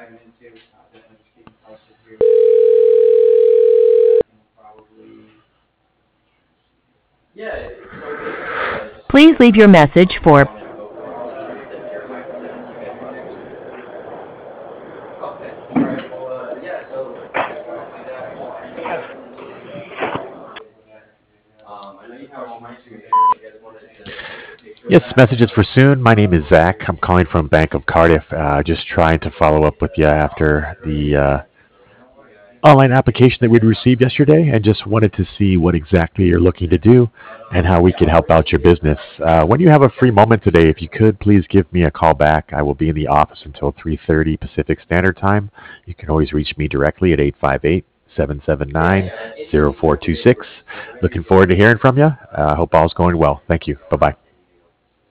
Please leave your message for Yes, messages for soon. My name is Zach. I'm calling from Bank of Cardiff. Just trying to follow up with you after the online application that we'd received yesterday, and just wanted to see what exactly you're looking to do and how we can help out your business. When you have a free moment today, if you could, please give me a call back. I will be in the office until 3:30 Pacific Standard Time. You can always reach me directly at 858-779-0426. Looking forward to hearing from you. Hope all's going well. Thank you. Bye-bye.